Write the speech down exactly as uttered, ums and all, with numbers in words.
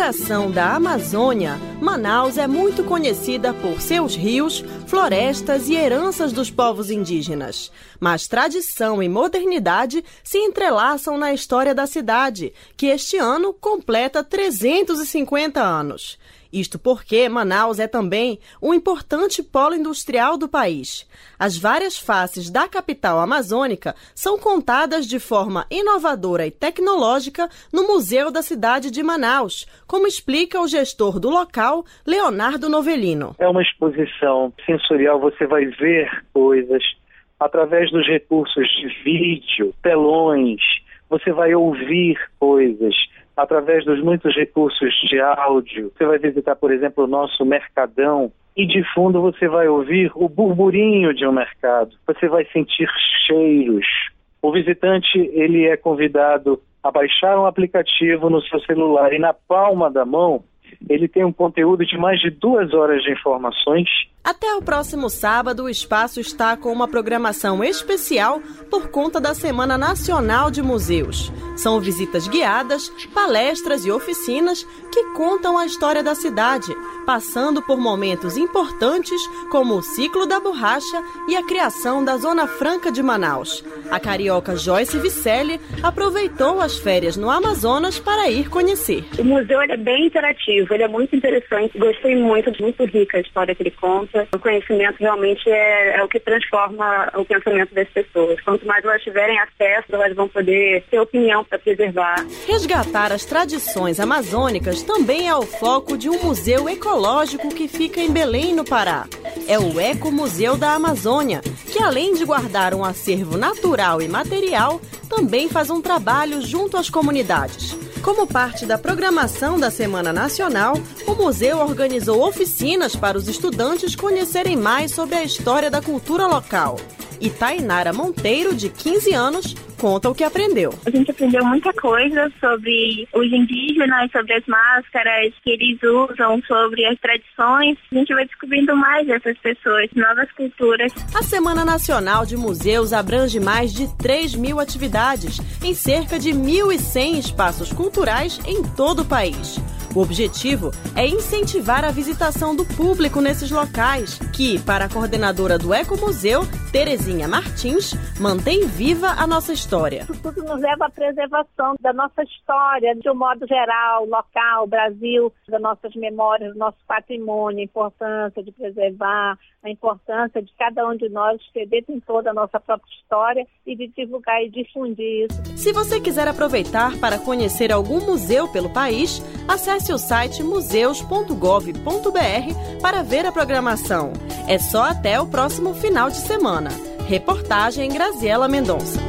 coração da Amazônia, Manaus é muito conhecida por seus rios, florestas e heranças dos povos indígenas. Mas tradição e modernidade se entrelaçam na história da cidade, que este ano completa trezentos e cinquenta anos. Isto porque Manaus é também um importante polo industrial do país. As várias faces da capital amazônica são contadas de forma inovadora e tecnológica no Museu da Cidade de Manaus, como explica o gestor do local, Leonardo Novelino. É uma exposição sensorial, você vai ver coisas através dos recursos de vídeo, telões, você vai ouvir coisas através dos muitos recursos de áudio. Você vai visitar, por exemplo, o nosso mercadão e de fundo você vai ouvir o burburinho de um mercado. Você vai sentir cheiros. O visitante, ele é convidado a baixar um aplicativo no seu celular e na palma da mão ele tem um conteúdo de mais de duas horas de informações. Até o próximo sábado, o espaço está com uma programação especial por conta da Semana Nacional de Museus. São visitas guiadas, palestras e oficinas que contam a história da cidade, passando por momentos importantes como o ciclo da borracha e a criação da Zona Franca de Manaus. A carioca Joyce Vicelli aproveitou as férias no Amazonas para ir conhecer. O museu é bem interativo, ele é muito interessante, gostei muito, muito rica a história que ele conta. O conhecimento realmente é, é o que transforma o pensamento das pessoas. Quanto mais elas tiverem acesso, elas vão poder ter opinião para preservar. Resgatar as tradições amazônicas também é o foco de um museu ecológico que fica em Belém, no Pará. É o Ecomuseu da Amazônia, que além de guardar um acervo natural e material, também faz um trabalho junto às comunidades. Como parte da programação da Semana Nacional, o museu organizou oficinas para os estudantes conhecerem mais sobre a história da cultura local. E Tainara Monteiro, de quinze anos, conta o que aprendeu. A gente aprendeu muita coisa sobre os indígenas, sobre as máscaras que eles usam, sobre as tradições. A gente vai descobrindo mais dessas pessoas, novas culturas. A Semana Nacional de Museus abrange mais de três mil atividades em cerca de mil e cem espaços culturais em todo o país. O objetivo é incentivar a visitação do público nesses locais, que, para a coordenadora do Ecomuseu, Terezinha Martins, mantém viva a nossa história. Isso tudo nos leva à preservação da nossa história, de um modo geral, local, Brasil, das nossas memórias, do nosso patrimônio, a importância de preservar, a importância de cada um de nós escrever em toda a nossa própria história e de divulgar e difundir isso. Se você quiser aproveitar para conhecer algum museu pelo país, acesse o site museus ponto gov ponto br para ver a programação. É só até o próximo final de semana. Reportagem Graziela Mendonça.